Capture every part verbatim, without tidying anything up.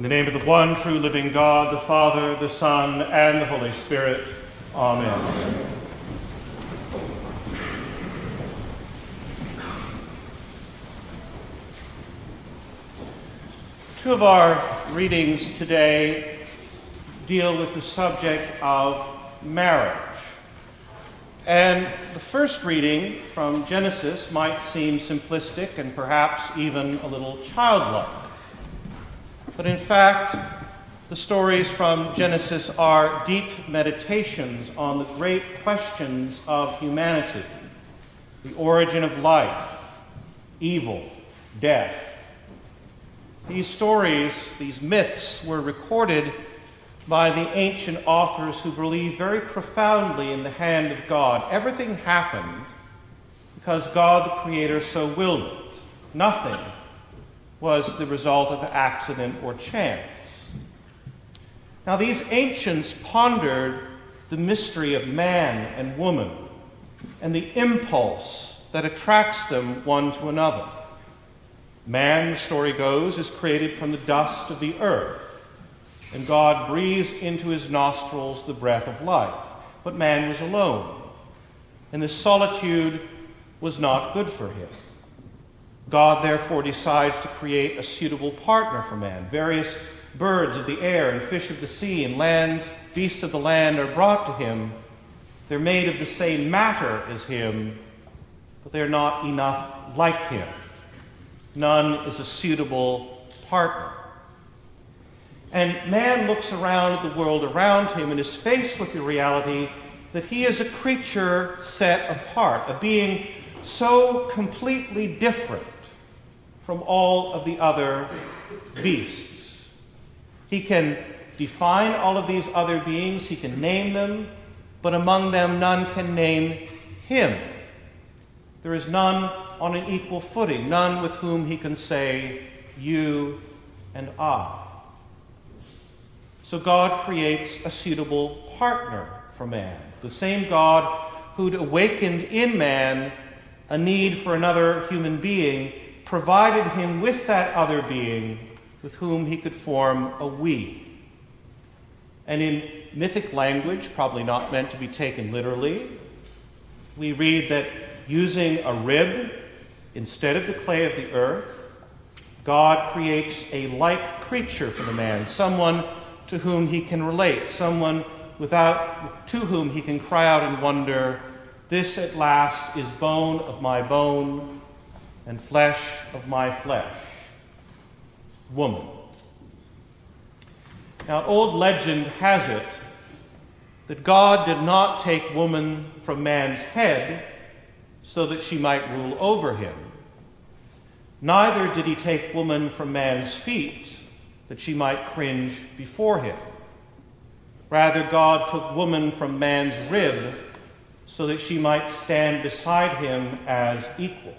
In the name of the one true living God, the Father, the Son, and the Holy Spirit. Amen. Amen. Two of our readings today deal with the subject of marriage. And the first reading from Genesis might seem simplistic and perhaps even a little childlike. But in fact, the stories from Genesis are deep meditations on the great questions of humanity, the origin of life, evil, death. These stories, these myths, were recorded by the ancient authors who believed very profoundly in the hand of God. Everything happened because God, the Creator, so willed it. Nothing was the result of accident or chance. Now, these ancients pondered the mystery of man and woman and the impulse that attracts them one to another. Man, the story goes, is created from the dust of the earth, and God breathes into his nostrils the breath of life. But man was alone, and this solitude was not good for him. God therefore decides to create a suitable partner for man. Various birds of the air and fish of the sea and land, beasts of the land are brought to him. They're made of the same matter as him, but they're not enough like him. None is a suitable partner. And man looks around at the world around him and is faced with the reality that he is a creature set apart, a being so completely different from all of the other beasts. He can define all of these other beings, he can name them, but among them none can name him. There is none on an equal footing, none with whom he can say, you and I. So God creates a suitable partner for man. The same God who'd awakened in man a need for another human being provided him with that other being with whom he could form a we. And in mythic language, probably not meant to be taken literally, we read that using a rib instead of the clay of the earth, God creates a like creature for the man, someone to whom he can relate, someone without to whom he can cry out in wonder, this at last is bone of my bone and flesh of my flesh. Woman. Now, old legend has it that God did not take woman from man's head so that she might rule over him. Neither did he take woman from man's feet that she might cringe before him. Rather, God took woman from man's rib so that she might stand beside him as equal.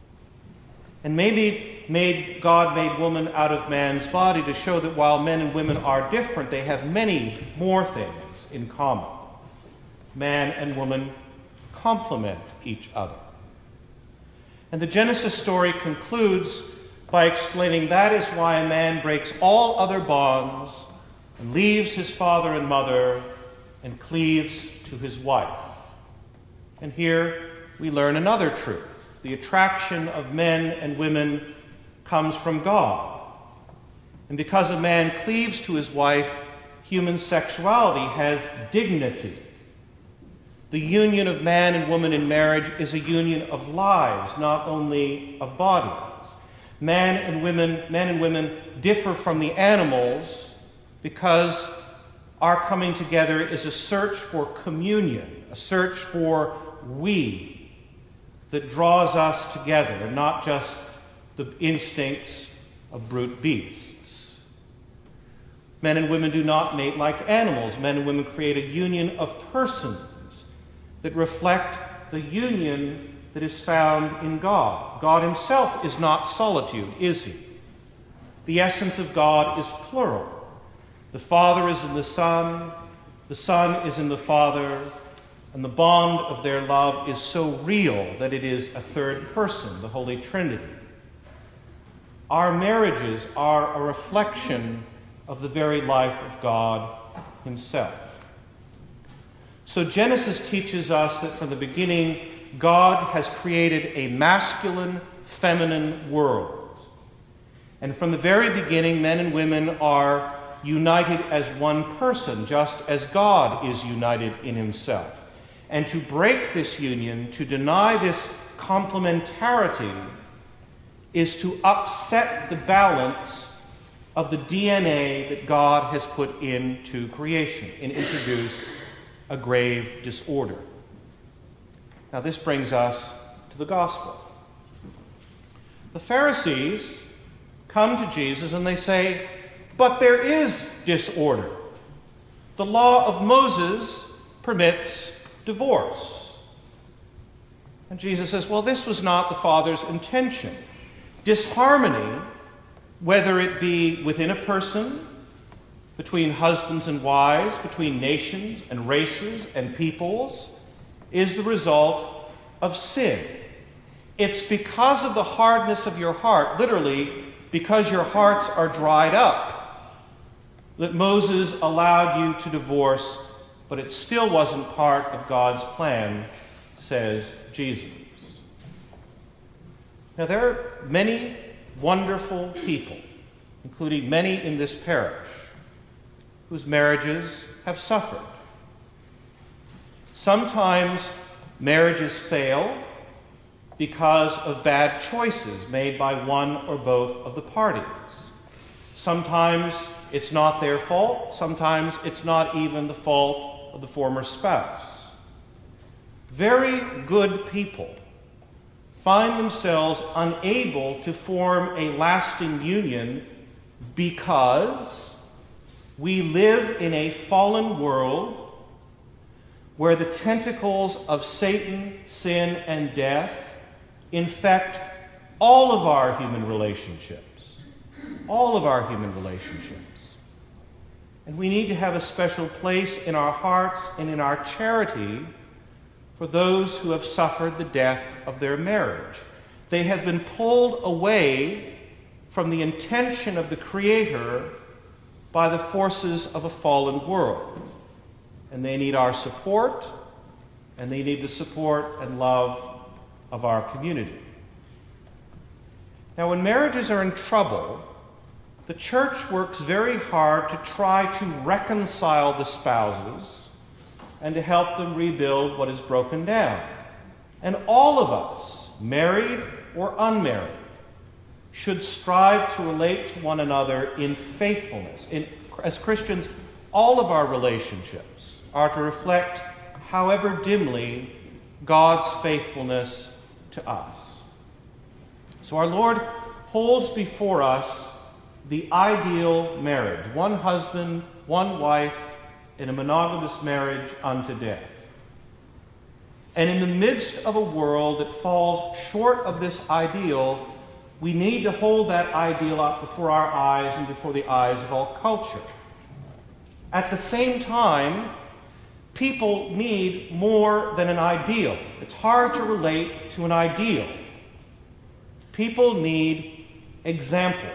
And maybe made God made woman out of man's body to show that while men and women are different, they have many more things in common. Man and woman complement each other. And the Genesis story concludes by explaining that is why a man breaks all other bonds and leaves his father and mother and cleaves to his wife. And here we learn another truth. The attraction of men and women comes from God. And because a man cleaves to his wife, human sexuality has dignity. The union of man and woman in marriage is a union of lives, not only of bodies. Man and women, men and women differ from the animals because our coming together is a search for communion, a search for we that draws us together, and not just the instincts of brute beasts. Men and women do not mate like animals. Men and women create a union of persons that reflect the union that is found in God. God himself is not solitude, is he? The essence of God is plural. The Father is in the Son, the Son is in the Father, and the bond of their love is so real that it is a third person, the Holy Trinity. Our marriages are a reflection of the very life of God himself. So Genesis teaches us that from the beginning, God has created a masculine, feminine world. And from the very beginning, men and women are united as one person, just as God is united in himself. And to break this union, to deny this complementarity, is to upset the balance of the D N A that God has put into creation and introduce a grave disorder. Now this brings us to the gospel. The Pharisees come to Jesus and they say, but there is disorder. The law of Moses permits divorce. And Jesus says, well, this was not the Father's intention. Disharmony, whether it be within a person, between husbands and wives, between nations and races and peoples, is the result of sin. It's because of the hardness of your heart, literally, because your hearts are dried up, that Moses allowed you to divorce, but it still wasn't part of God's plan, says Jesus. Now, there are many wonderful people, including many in this parish, whose marriages have suffered. Sometimes marriages fail because of bad choices made by one or both of the parties. Sometimes it's not their fault. Sometimes it's not even the fault of the former spouse. Very good people find themselves unable to form a lasting union because we live in a fallen world where the tentacles of Satan, sin, and death infect all of our human relationships. All of our human relationships. And we need to have a special place in our hearts and in our charity for those who have suffered the death of their marriage. They have been pulled away from the intention of the Creator by the forces of a fallen world. And they need our support, and they need the support and love of our community. Now, when marriages are in trouble, the church works very hard to try to reconcile the spouses and to help them rebuild what is broken down. And all of us, married or unmarried, should strive to relate to one another in faithfulness. In, as Christians, all of our relationships are to reflect, however dimly, God's faithfulness to us. So our Lord holds before us the ideal marriage. One husband, one wife, in a monogamous marriage unto death. And in the midst of a world that falls short of this ideal, we need to hold that ideal up before our eyes and before the eyes of all culture. At the same time, people need more than an ideal. It's hard to relate to an ideal. People need examples.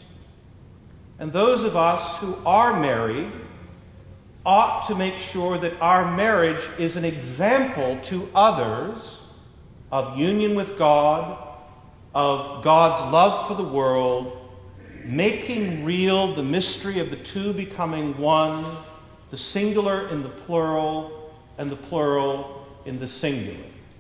And those of us who are married ought to make sure that our marriage is an example to others of union with God, of God's love for the world, making real the mystery of the two becoming one, the singular in the plural, and the plural in the singular.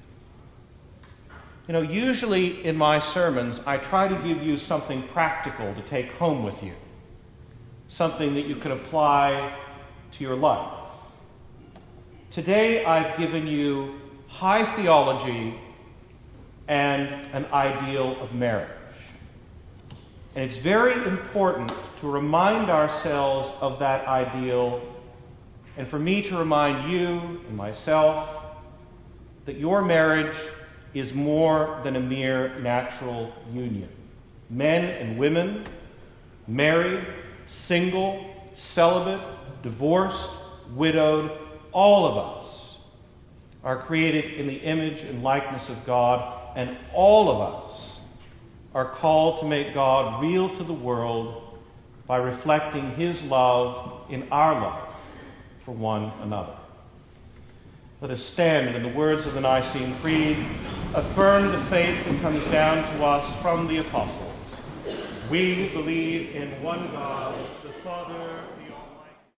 You know, usually in my sermons, I try to give you something practical to take home with you, something that you can apply to your life. Today, I've given you high theology and an ideal of marriage. And it's very important to remind ourselves of that ideal, and for me to remind you and myself that your marriage is more than a mere natural union. Men and women, married, single, celibate, divorced, widowed, all of us are created in the image and likeness of God, and all of us are called to make God real to the world by reflecting his love in our love for one another. Let us stand and, in the words of the Nicene Creed, affirm the faith that comes down to us from the apostles. We believe in one God, the Father,